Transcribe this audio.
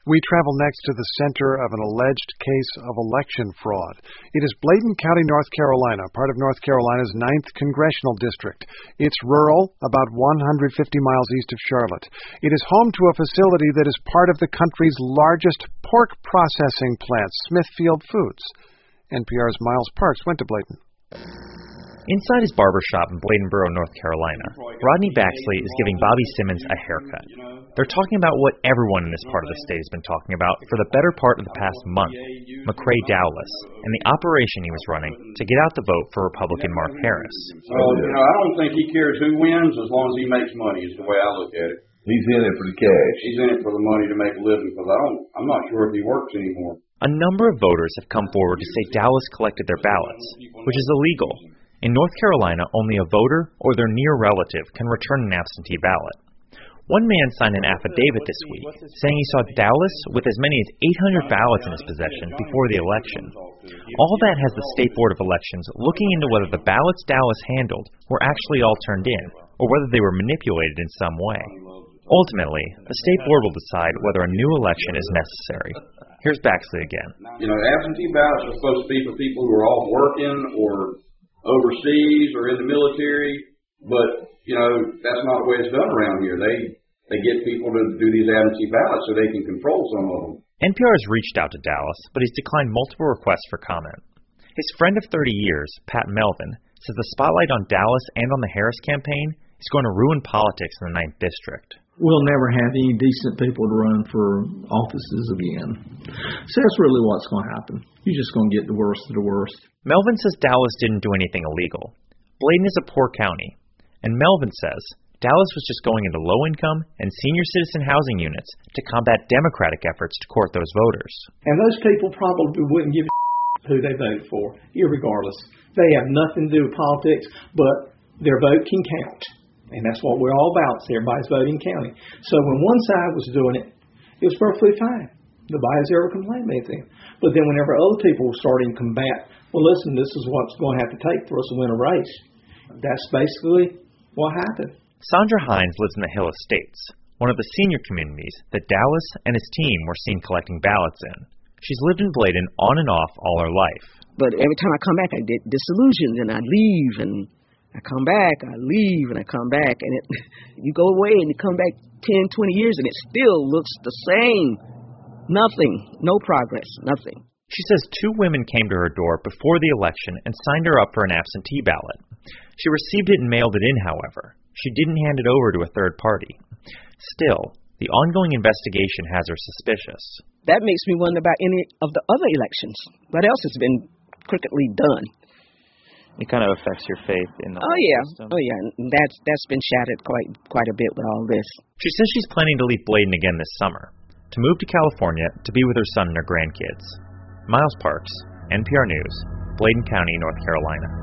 We travel next to the center of an alleged case of election fraud. It is Bladen County, North Carolina, part of North Carolina's 9th Congressional District. It's rural, about 150 miles east of Charlotte. It is home to a facility that is part of the country's largest pork processing plant, Smithfield Foods. NPR's Miles Parks went to Bladen. Inside his barbershop in Bladenboro, North Carolina, Rodney Baxley is giving Bobby Simmons a haircut. They're talking about what everyone in this part of the state has been talking about for the better part of the past month, McCrae Dowless, and the operation he was running to get out the vote for Republican Mark Harris. Well, I don't think he cares who wins as long as he makes money is the way I look at it. He's in it for the cash. He's in it for the money to make a living because I'm not sure if he works anymore. A number of voters have come forward to say Dowless collected their ballots, which is illegal. In North Carolina, only a voter or their near relative can return an absentee ballot. One man signed an affidavit this week saying he saw Dowless with as many as 800 ballots in his possession before the election. All that has the State Board of Elections looking into whether the ballots Dowless handled were actually all turned in, or whether they were manipulated in some way. Ultimately, the State Board will decide whether a new election is necessary. Here's Baxley again. Absentee ballots are supposed to be for people who are off working or overseas or in the military, but that's not the way it's done around here. They get people to do these absentee ballots so they can control some of them. NPR has reached out to Dowless, but he's declined multiple requests for comment. His friend of 30 years, Pat Melvin, says the spotlight on Dowless and on the Harris campaign is going to ruin politics in the 9th District. We'll never have any decent people to run for offices again. So that's really what's going to happen. You're just going to get the worst of the worst. Melvin says Dowless didn't do anything illegal. Bladen is a poor county, and Melvin says Dowless was just going into low-income and senior citizen housing units to combat Democratic efforts to court those voters. And those people probably wouldn't give a who they voted for, irregardless. They have nothing to do with politics, but their vote can count. And that's what we're all about, so everybody's voting counting. So when one side was doing it, it was perfectly fine. Nobody's ever complained about anything. But then whenever other people were starting to combat, well, listen, this is what's going to have to take for us to win a race. That's basically what happened. Sandra Hines lives in the Hill Estates, one of the senior communities that Dowless and his team were seen collecting ballots in. She's lived in Bladen on and off all her life. But every time I come back, I get disillusioned, and I leave, and I come back, I leave, and I come back, and you go away, and you come back 10, 20 years, and it still looks the same. Nothing. No progress. Nothing. She says 2 women came to her door before the election and signed her up for an absentee ballot. She received it and mailed it in, however. She didn't hand it over to a third party. Still, the ongoing investigation has her suspicious. That makes me wonder about any of the other elections. What else has been crookedly done? It kind of affects your faith in the system. Oh yeah, that's been shattered quite a bit with all this. She says she's planning to leave Bladen again this summer, to move to California to be with her son and her grandkids. Miles Parks, NPR News, Bladen County, North Carolina.